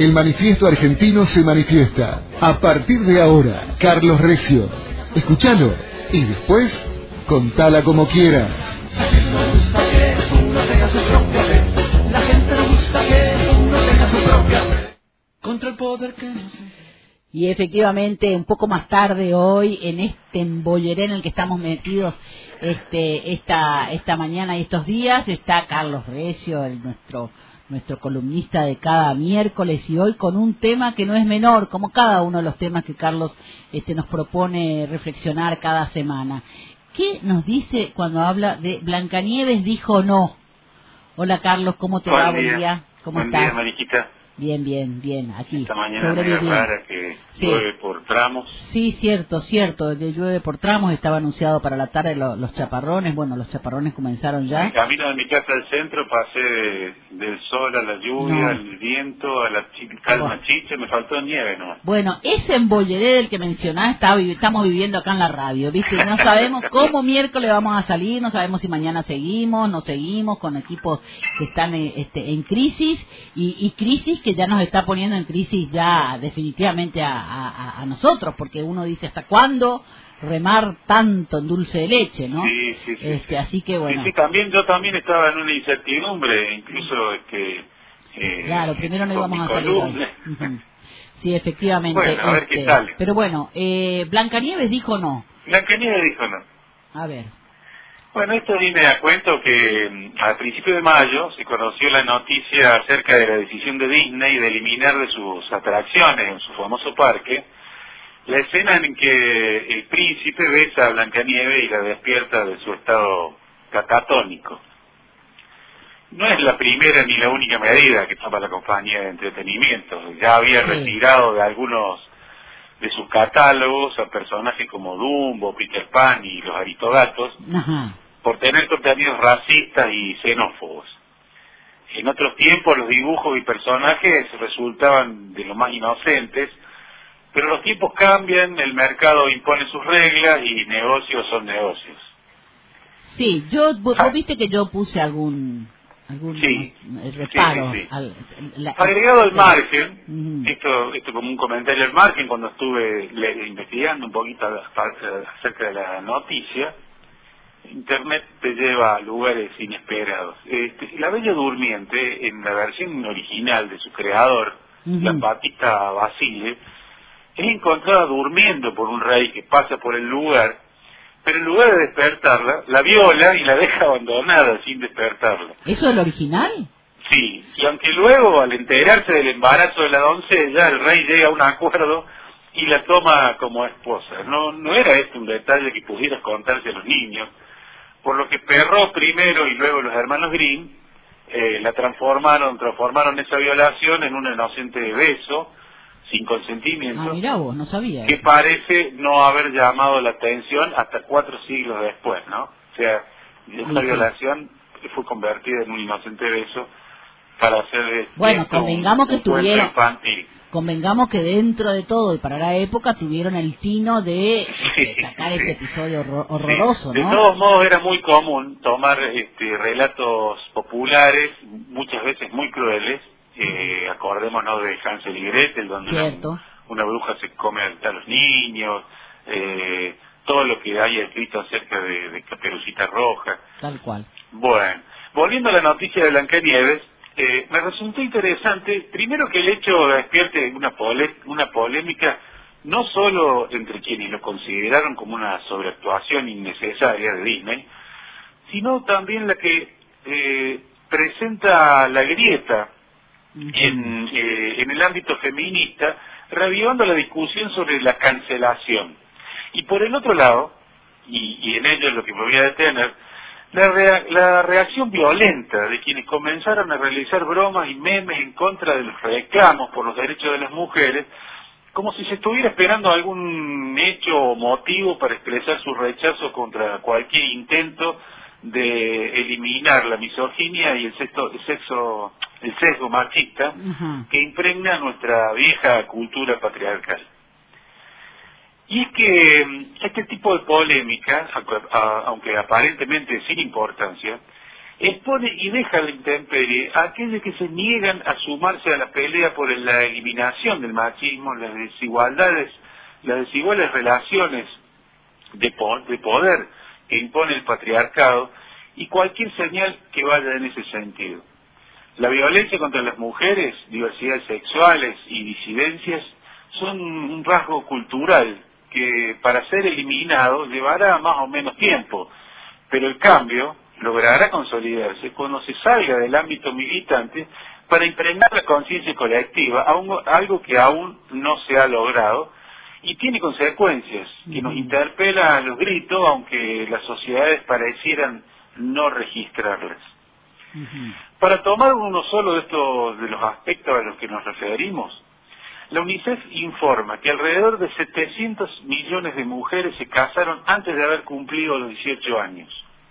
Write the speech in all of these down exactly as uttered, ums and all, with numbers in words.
El manifiesto argentino se manifiesta. A partir de ahora, Carlos Recio. Escúchalo y después, contala como quieras. La gente no gusta que uno tenga su propia fe. La gente no gusta que uno tenga su propia fe. Contra el poder que no sé. Y efectivamente, un poco más tarde hoy, en este embolleré en el que estamos metidos este, esta, esta mañana y estos días, está Carlos Recio, el, nuestro, nuestro columnista de cada miércoles, y hoy con un tema que no es menor, como cada uno de los temas que Carlos este, nos propone reflexionar cada semana. ¿Qué nos dice cuando habla de Blancanieves dijo no? Hola Carlos, ¿cómo te va? Buen día. ¿Cómo Buen estás? día, Mariquita. Bien, bien, bien, aquí. Esta mañana medio rara que sí. llueve por tramos. Sí, cierto, cierto, de llueve por tramos, estaba anunciado para la tarde lo, los chaparrones, bueno, los chaparrones comenzaron ya. En camino de mi casa al centro pasé de, del sol a la lluvia, no. al viento, a la ch calma bueno. chicha, me faltó nieve nomás. Bueno, ese embolleré del que mencionás está, estamos viviendo acá en la radio, ¿viste? No sabemos cómo miércoles vamos a salir, no sabemos si mañana seguimos, no seguimos, con equipos que están este, en crisis, y, y crisis que ya nos está poniendo en crisis ya definitivamente a, a, a nosotros, porque uno dice hasta cuándo remar tanto en dulce de leche, ¿no? Sí, sí, sí. Este, sí. Así que bueno. Sí, sí, también, yo también estaba en una incertidumbre, incluso este... Eh, claro, primero no íbamos a salir. Uh-huh. Sí, efectivamente. Bueno, a ver este, qué sale. Pero bueno, eh, Blancanieves dijo no. Blancanieves dijo no. A ver. Bueno, esto viene a cuento que a principios de mayo se conoció la noticia acerca de la decisión de Disney de eliminar de sus atracciones en su famoso parque la escena en que el príncipe besa a Blancanieves y la despierta de su estado catatónico. No es la primera ni la única medida que toma la compañía de entretenimiento. Ya había sí. retirado de algunos de sus catálogos a personajes como Dumbo, Peter Pan y los Aristogatos, Ajá. por tener contenidos racistas y xenófobos. En otros tiempos los dibujos y personajes resultaban de lo más inocentes, pero los tiempos cambian, el mercado impone sus reglas y negocios son negocios. Sí, yo vos ah. viste que yo puse algún algún sí. reparo. Sí, sí, sí. Al, la, Agregado al margen, uh-huh. esto esto como un comentario al margen, cuando estuve le, investigando un poquito acerca de la noticia, Internet te lleva a lugares inesperados. Este, la Bella Durmiente, en la versión original de su creador, uh-huh. la Patita Basile, es encontrada durmiendo por un rey que pasa por el lugar, pero en lugar de despertarla, la viola y la deja abandonada sin despertarla. ¿Eso es lo original? Sí, y aunque luego, al enterarse del embarazo de la doncella, el rey llega a un acuerdo y la toma como esposa. No, no era esto un detalle que pudieras contarse a los niños, por lo que Perrault primero y luego los hermanos Grimm eh, la transformaron, transformaron esa violación en un inocente beso, sin consentimiento, ah, mirá vos, no sabía que eso. Parece no haber llamado la atención hasta cuatro siglos después, ¿no? O sea, esa sí, violación sí. fue convertida en un inocente beso para hacer bueno, convengamos un, que un tuvieron infantil. Convengamos que dentro de todo y para la época tuvieron el tino de, sí, de sacar sí. ese episodio horror, horroroso, sí. ¿no? De todos modos era muy común tomar este, relatos populares, muchas veces muy crueles, eh, acordémonos de Hansel y Gretel, donde una, una bruja se come a los niños, eh, todo lo que haya escrito acerca de, de Caperucita Roja. Tal cual. Bueno, volviendo a la noticia de Blancanieves, eh, me resultó interesante, primero que el hecho despierte una, pole, una polémica, no solo entre quienes lo consideraron como una sobreactuación innecesaria de Disney, sino también la que eh, presenta la grieta en, eh, en el ámbito feminista, reavivando la discusión sobre la cancelación. Y por el otro lado, y, y en ello es lo que me voy a detener, la, rea la reacción violenta de quienes comenzaron a realizar bromas y memes en contra de los reclamos por los derechos de las mujeres, como si se estuviera esperando algún hecho o motivo para expresar su rechazo contra cualquier intento de eliminar la misoginia y el sexo, el sexo, el sesgo machista uh-huh. que impregna nuestra vieja cultura patriarcal. Y es que este tipo de polémica, aunque aparentemente sin importancia, expone y deja a la intemperie a aquellos que se niegan a sumarse a la pelea por la eliminación del machismo, las desigualdades, las desiguales relaciones de, po de poder que impone el patriarcado y cualquier señal que vaya en ese sentido. La violencia contra las mujeres, diversidades sexuales y disidencias son un rasgo cultural que para ser eliminado llevará más o menos tiempo, pero el cambio logrará consolidarse cuando se salga del ámbito militante para impregnar la conciencia colectiva, algo que aún no se ha logrado y tiene consecuencias que nos interpelan a los gritos, aunque las sociedades parecieran no registrarlas. Uh-huh. Para tomar uno solo de estos de los aspectos a los que nos referimos, la UNICEF informa que alrededor de setecientos millones de mujeres se casaron antes de haber cumplido los dieciocho años.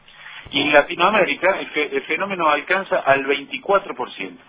Y en Latinoamérica el, fe, el fenómeno alcanza al veinticuatro por ciento.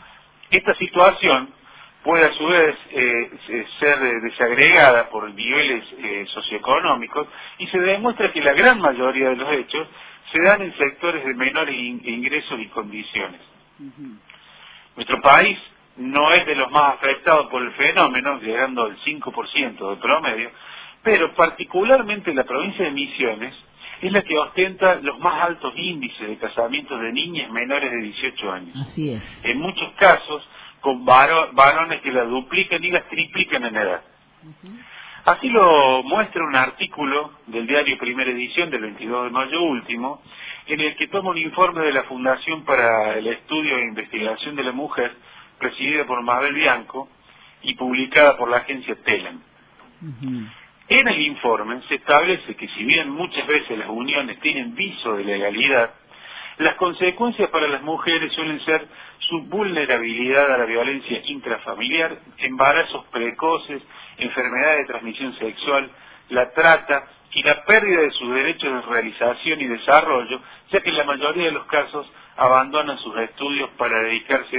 Esta situación puede a su vez eh, ser desagregada por niveles eh, socioeconómicos y se demuestra que la gran mayoría de los hechos se dan en sectores de menores in ingresos y condiciones. Uh-huh. Nuestro país no es de los más afectados por el fenómeno, llegando al cinco por ciento de promedio, pero particularmente la provincia de Misiones es la que ostenta los más altos índices de casamientos de niñas menores de dieciocho años. Así es. En muchos casos, con varo varones que las duplican y las triplican en edad. Uh-huh. Así lo muestra un artículo del diario Primera Edición del veintidós de mayo último, en el que toma un informe de la Fundación para el Estudio e Investigación de la Mujer, presidida por Mabel Bianco y publicada por la agencia Telam. Uh-huh. En el informe se establece que si bien muchas veces las uniones tienen viso de legalidad, las consecuencias para las mujeres suelen ser su vulnerabilidad a la violencia intrafamiliar, embarazos precoces, enfermedades de transmisión sexual, la trata y la pérdida de sus derechos de realización y desarrollo, ya que en la mayoría de los casos abandonan sus estudios para dedicarse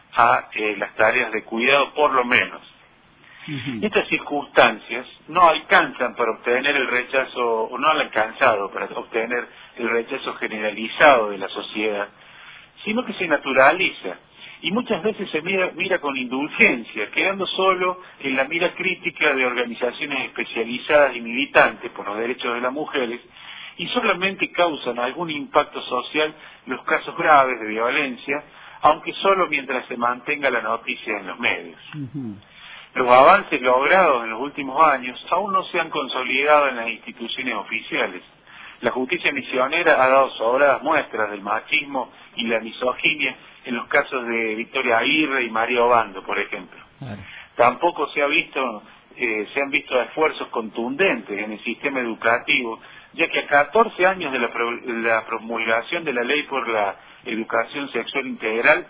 a eh, las tareas de cuidado por lo menos. Uh-huh. Estas circunstancias no alcanzan para obtener el rechazo, o no han alcanzado para obtener el rechazo generalizado de la sociedad, sino que se naturaliza y muchas veces se mira, mira con indulgencia, quedando solo en la mira crítica de organizaciones especializadas y militantes por los derechos de las mujeres, y solamente causan algún impacto social los casos graves de violencia, aunque solo mientras se mantenga la noticia en los medios. Uh-huh. Los avances logrados en los últimos años aún no se han consolidado en las instituciones oficiales. La justicia misionera ha dado sobradas muestras del machismo y la misoginia en los casos de Victoria Aguirre y María Obando, por ejemplo. Claro. Tampoco se ha visto, eh, se han visto esfuerzos contundentes en el sistema educativo, ya que a catorce años de la, pro, la promulgación de la ley por la educación sexual integral,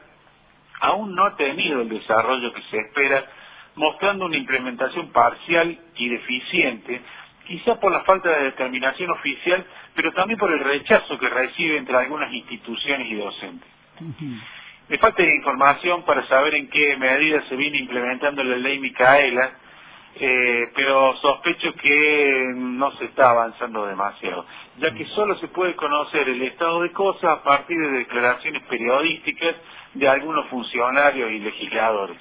aún no ha tenido el desarrollo que se espera, mostrando una implementación parcial y deficiente, quizá por la falta de determinación oficial, pero también por el rechazo que recibe entre algunas instituciones y docentes. Uh-huh. Me falta información para saber en qué medida se viene implementando la ley Micaela, eh, pero sospecho que no se está avanzando demasiado, ya que solo se puede conocer el estado de cosas a partir de declaraciones periodísticas de algunos funcionarios y legisladores.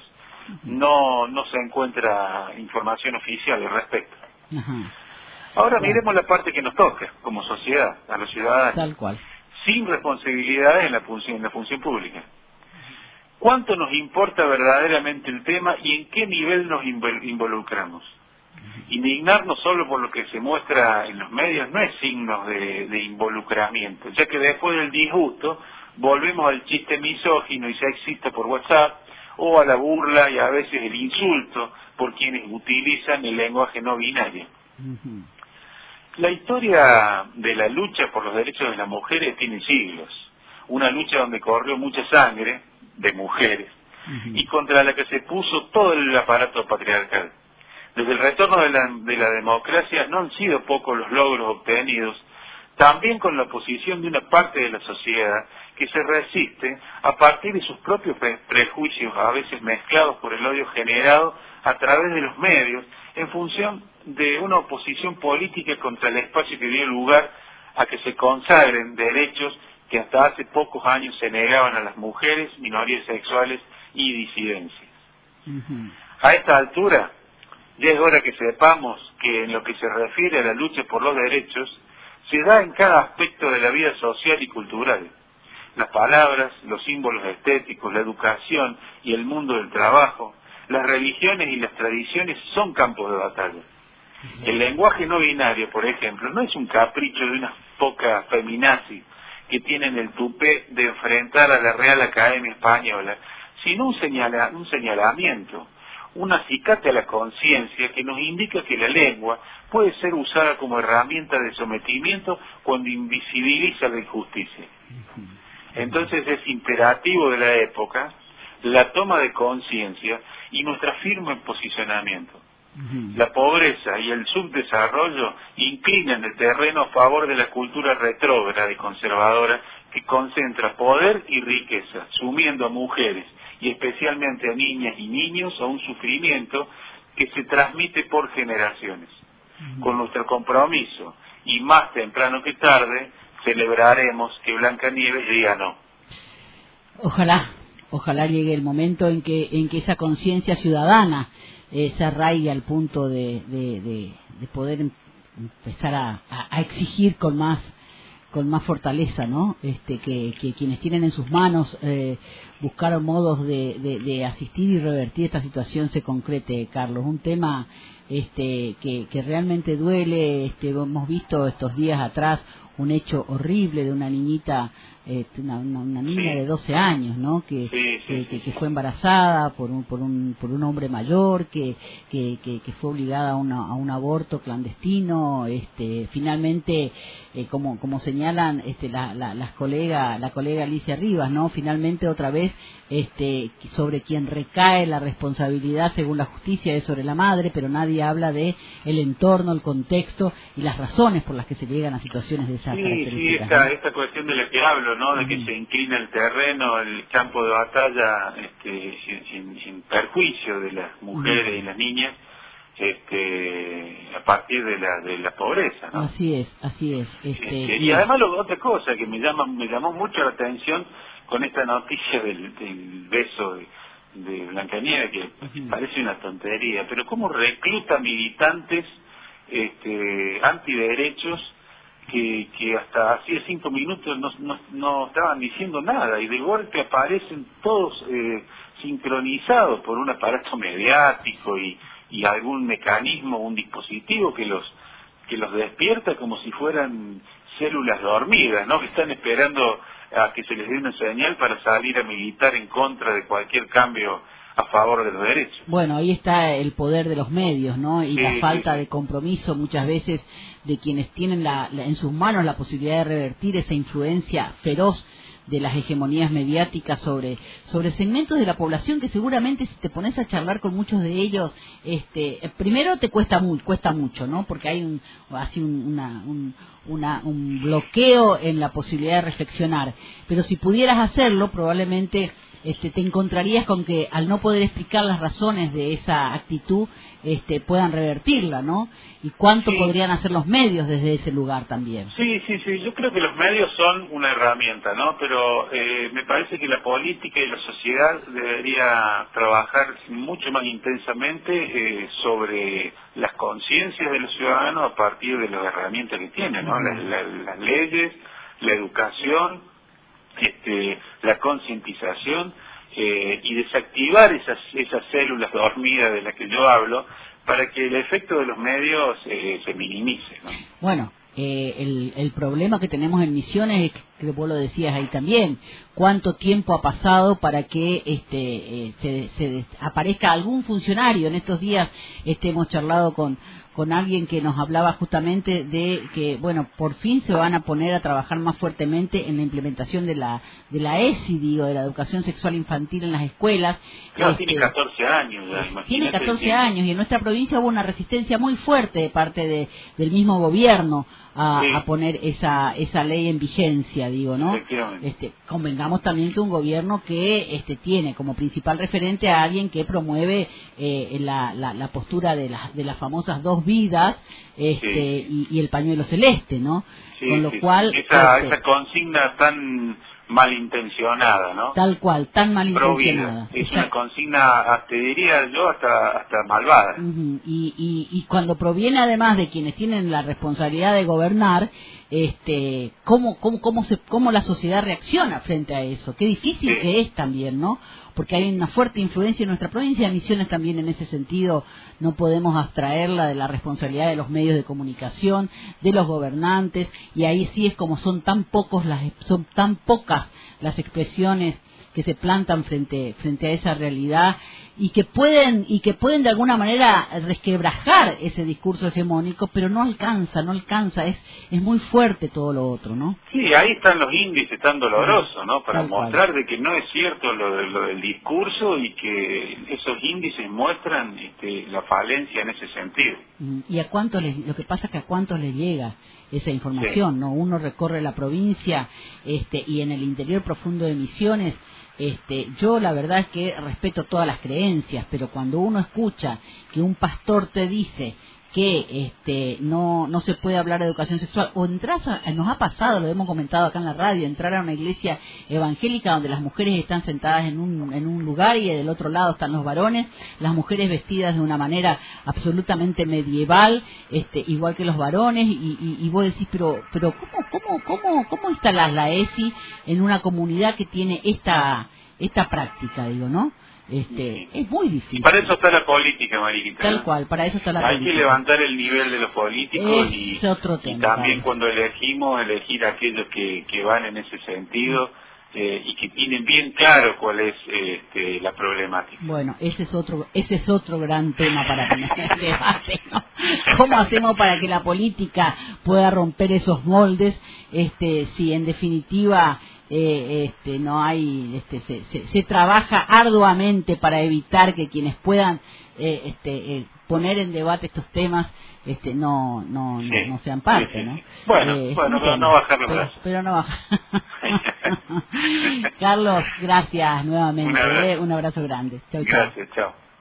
No, no se encuentra información oficial al respecto. Uh-huh. Ahora claro. Miremos la parte que nos toca como sociedad, a los ciudadanos. Tal cual. Sin responsabilidades en la función, en la función pública. ¿Cuánto nos importa verdaderamente el tema y en qué nivel nos involucramos? Indignarnos solo por lo que se muestra en los medios no es signo de, de involucramiento, ya que después del disgusto volvemos al chiste misógino y sexista por WhatsApp, o a la burla y a veces el insulto por quienes utilizan el lenguaje no binario. Uh-huh. La historia de la lucha por los derechos de las mujeres tiene siglos, una lucha donde corrió mucha sangre de mujeres uh-huh. y contra la que se puso todo el aparato patriarcal. Desde el retorno de la, de la democracia no han sido pocos los logros obtenidos, también con la oposición de una parte de la sociedad que se resiste a partir de sus propios pre prejuicios, a veces mezclados por el odio generado a través de los medios, en función de una oposición política contra el espacio que dio lugar a que se consagren derechos que hasta hace pocos años se negaban a las mujeres, minorías sexuales y disidencias. Uh-huh. A esta altura, ya es hora que sepamos que en lo que se refiere a la lucha por los derechos, se da en cada aspecto de la vida social y cultural. Las palabras, los símbolos estéticos, la educación y el mundo del trabajo, las religiones y las tradiciones son campos de batalla. El lenguaje no binario, por ejemplo, no es un capricho de unas pocas feminazis que tienen el tupé de enfrentar a la Real Academia Española, sino un, señala, un señalamiento, un acicate a la conciencia que nos indica que la lengua puede ser usada como herramienta de sometimiento cuando invisibiliza la injusticia. Entonces es imperativo de la época la toma de conciencia y nuestra firme posicionamiento. Uh-huh. La pobreza y el subdesarrollo inclinan el terreno a favor de la cultura retrógrada y conservadora que concentra poder y riqueza, sumiendo a mujeres y especialmente a niñas y niños a un sufrimiento que se transmite por generaciones. Uh-huh. Con nuestro compromiso, y más temprano que tarde, celebraremos que Blancanieves diga no. Ojalá, ojalá llegue el momento en que en que esa conciencia ciudadana eh, se arraigue al punto de, de, de, de poder empezar a, a, a exigir con más con más fortaleza, ¿no? Este, que, que quienes tienen en sus manos eh, buscar modos de, de, de asistir y revertir esta situación se concrete, Carlos. Un tema este, que, que realmente duele. Este, hemos visto estos días atrás un hecho horrible de una niñita, eh, una, una, una niña sí. de doce años, ¿no? Que, sí, sí, que, sí. que, que fue embarazada por un por un por un hombre mayor, que que, que, que fue obligada a, una, a un aborto clandestino. Este, finalmente, eh, como como señalan este, la, la, las colegas, la colega Alicia Rivas, ¿no? Finalmente otra vez este, sobre quien recae la responsabilidad según la justicia es sobre la madre, pero nadie habla de el entorno, el contexto y las razones por las que se llegan a situaciones de Sí, sí, esta, esta cuestión de la que hablo, ¿no? De que uh-huh. se inclina el terreno, el campo de batalla, este, sin, sin, sin perjuicio de las mujeres uh-huh. y las niñas, este, a partir de la de la pobreza, ¿no? Así es, así es. Este, este, y además lo, otra cosa que me llama, me llamó mucho la atención con esta noticia del, del beso de, de Blancanieves, que uh-huh. parece una tontería, pero cómo recluta militantes este, antiderechos que, que hasta hacía cinco minutos no, no, no estaban diciendo nada y de golpe aparecen todos eh, sincronizados por un aparato mediático y, y algún mecanismo, un dispositivo que los que los despierta como si fueran células dormidas, ¿no? Que están esperando a que se les dé una señal para salir a militar en contra de cualquier cambio a favor de los derechos. Bueno, ahí está el poder de los medios, ¿no? Y sí, la falta sí, sí. de compromiso muchas veces de quienes tienen la, la, en sus manos la posibilidad de revertir esa influencia feroz de las hegemonías mediáticas sobre sobre segmentos de la población que seguramente si te pones a charlar con muchos de ellos, este, primero te cuesta muy, cuesta mucho, ¿no? Porque hay un así un, una, un, una, un bloqueo en la posibilidad de reflexionar. Pero si pudieras hacerlo, probablemente este, te encontrarías con que al no poder explicar las razones de esa actitud, este, puedan revertirla, ¿no? Y cuánto sí. podrían hacer los medios desde ese lugar también. Sí, sí, sí, yo creo que los medios son una herramienta, ¿no? Pero eh, me parece que la política y la sociedad debería trabajar mucho más intensamente eh, sobre las conciencias de los ciudadanos a partir de las herramientas que tienen, ¿no? Las, las, las leyes, la educación, este, la concientización eh, y desactivar esas esas células dormidas de las que yo hablo para que el efecto de los medios eh, se minimice, ¿no? Bueno, eh, el, el problema que tenemos en Misiones es que vos lo decías ahí también, cuánto tiempo ha pasado para que este eh, se, se aparezca algún funcionario. En estos días este hemos charlado con con alguien que nos hablaba justamente de que, bueno, por fin se van a poner a trabajar más fuertemente en la implementación de la de la E S I, digo, de la educación sexual infantil en las escuelas. Claro, este, tiene catorce años ya, imagínate. Tiene catorce sí. años y en nuestra provincia hubo una resistencia muy fuerte de parte de, del mismo gobierno a, sí. a poner esa esa ley en vigencia. provincia, digo, ¿no? Este, convengamos también que un gobierno que este, tiene como principal referente a alguien que promueve eh, la, la, la postura de, la, de las famosas dos vidas este, sí. y, y el pañuelo celeste, ¿no? Sí, Con lo sí, cual... esa, este, esa consigna tan malintencionada, ¿no? Tal cual, tan malintencionada. Es una consigna, te diría yo, hasta hasta malvada. Uh-huh. y, y, y cuando proviene además de quienes tienen la responsabilidad de gobernar, este, cómo cómo cómo se cómo la sociedad reacciona frente a eso. Qué difícil sí. que es también, ¿no? Porque hay una fuerte influencia en nuestra provincia de Misiones también en ese sentido. No podemos abstraerla de la responsabilidad de los medios de comunicación, de los gobernantes, y ahí sí es como son tan pocos las son tan pocas las expresiones que se plantan frente frente a esa realidad y que pueden y que pueden de alguna manera resquebrajar ese discurso hegemónico, pero no alcanza, no alcanza, es es muy fuerte todo lo otro, ¿no? Sí, ahí están los índices tan dolorosos, ¿no? Para Tal mostrar cual. de que no es cierto lo, de, lo del discurso y que esos índices muestran este, la falencia en ese sentido. Y a cuántos les, lo que pasa es que a cuántos les llega esa información, sí. ¿no? Uno recorre la provincia este y en el interior profundo de Misiones. Este, yo la verdad es que respeto todas las creencias, pero cuando uno escucha que un pastor te dice que este no no se puede hablar de educación sexual, o entras a, nos ha pasado, lo hemos comentado acá en la radio, entrar a una iglesia evangélica donde las mujeres están sentadas en un en un lugar y del otro lado están los varones, las mujeres vestidas de una manera absolutamente medieval, este igual que los varones, y, y, y vos decís, pero pero cómo cómo cómo cómo instalás la E S I en una comunidad que tiene esta esta práctica, digo, ¿no? Este, es muy difícil. Y para eso está la política, Mariquita. Tal cual, para eso está la Hay política. Hay que levantar el nivel de los políticos y, es otro tema, y también claro. Cuando elegimos, elegir a aquellos que, que van en ese sentido eh, y que tienen bien claro cuál es este, la problemática. Bueno, ese es otro ese es otro gran tema para tener el debate, ¿no? ¿Cómo hacemos para que la política pueda romper esos moldes? Este, si en definitiva Eh, este, no hay, este, se, se, se trabaja arduamente para evitar que quienes puedan eh, este, eh, poner en debate estos temas, este, no, no, sí, no, no sean parte, sí, sí. ¿no? Bueno, eh, bueno, pero no bajar los brazos. Pero, pero no bajar. Carlos, gracias nuevamente, Un abrazo, eh, un abrazo grande. Chau, chau. Gracias, chao.